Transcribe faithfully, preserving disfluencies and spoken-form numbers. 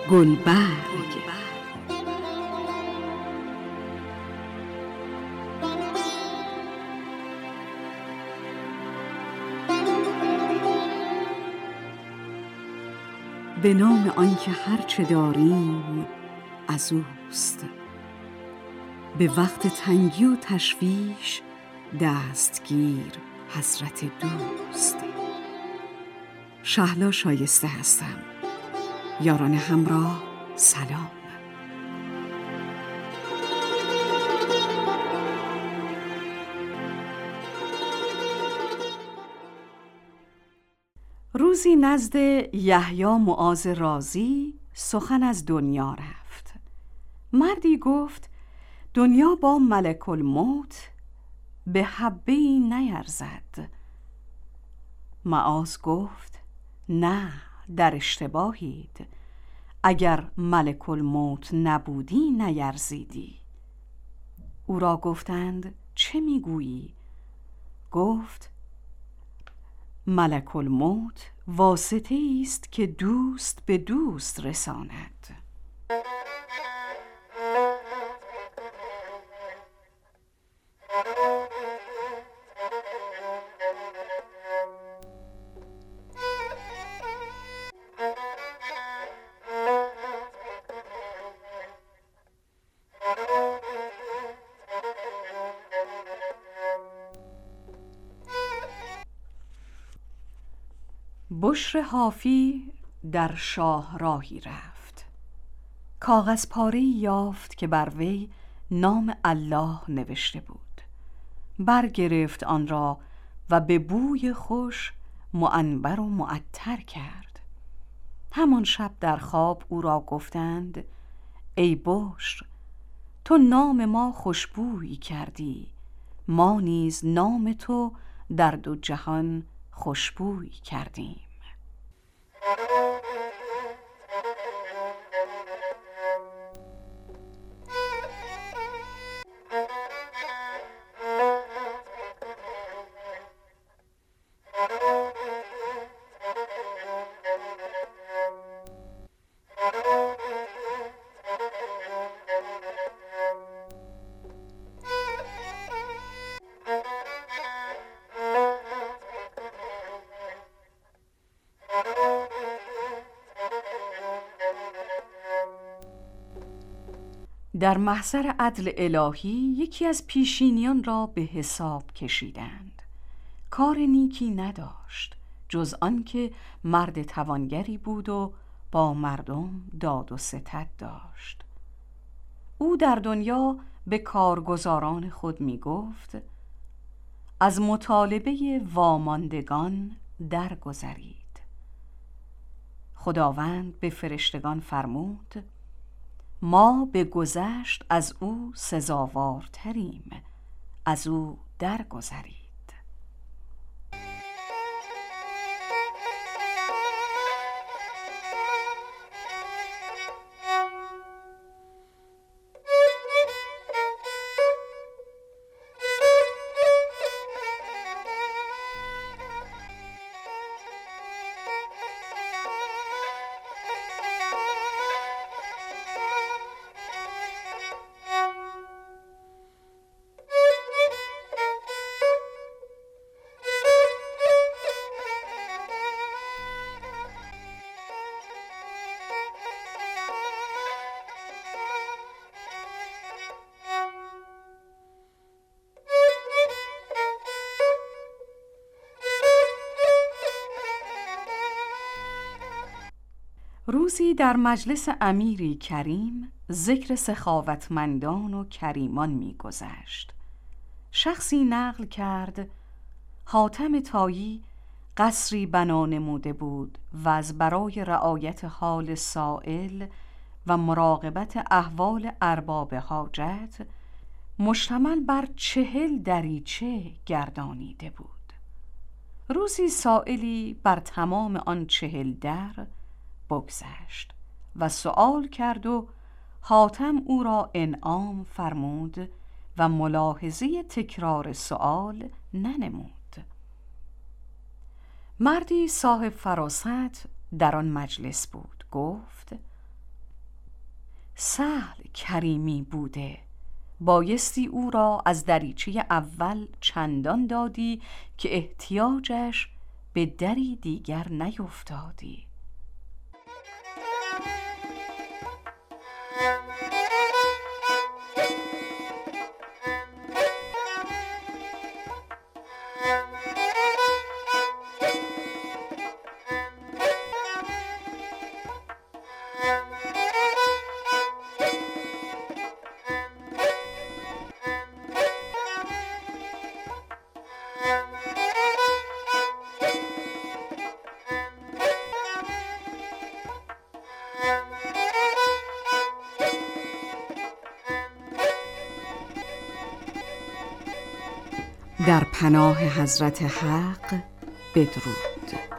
گلبرگ. به نام آنکه هرچه داریم از اوست، به وقت تنگی و تشویش دستگیر حضرت دوست. شهلا شایسته هستم. یاران همراه سلام. روزی نزد یحیی معاذ رازی سخن از دنیا رفت. مردی گفت دنیا با ملک الموت به حبه‌ای نیرزد. معاذ گفت نه، در اشتباهید. اگر ملک الموت نبودی نیرزیدی. او را گفتند چه میگویی؟ گفت ملک الموت واسطه است که دوست به دوست رساند. بشر حافی در شاهراهی رفت. کاغذ پاره‌ای یافت که بر وی نام الله نوشته بود. برگرفت آن را و به بوی خوش معنبر و معطر کرد. همان شب در خواب او را گفتند ای بشر، تو نام ما خوشبویی کردی، ما نیز نام تو در دو جهان خوشبویی کردیم. در محضر عدل الهی یکی از پیشینیان را به حساب کشیدند. کار نیکی نداشت جز آن که مرد توانگری بود و با مردم داد و ستد داشت. او در دنیا به کارگزاران خود می گفت از مطالبه واماندگان درگذرید. خداوند به فرشتگان فرمود ما به گذشت از او سزاوارتریم، از او درگذرید. روزی در مجلس امیری کریم ذکر سخاوتمندان و کریمان می گذشت. شخصی نقل کرد حاتم طایی قصری بنا نموده بود و از برای رعایت حال سائل و مراقبت احوال ارباب حاجت مشتمل بر چهل دریچه گردانیده بود. روزی سائلی بر تمام آن چهل در بگذشت و سؤال کرد و حاتم او را انعام فرمود و ملاحظه تکرار سؤال ننمود. مردی صاحب فراست در آن مجلس بود. گفت سهل کریمی بوده، بایستی او را از دریچه اول چندان دادی که احتیاجش به دری دیگر نیفتادی. در پناه حضرت حق بدرود.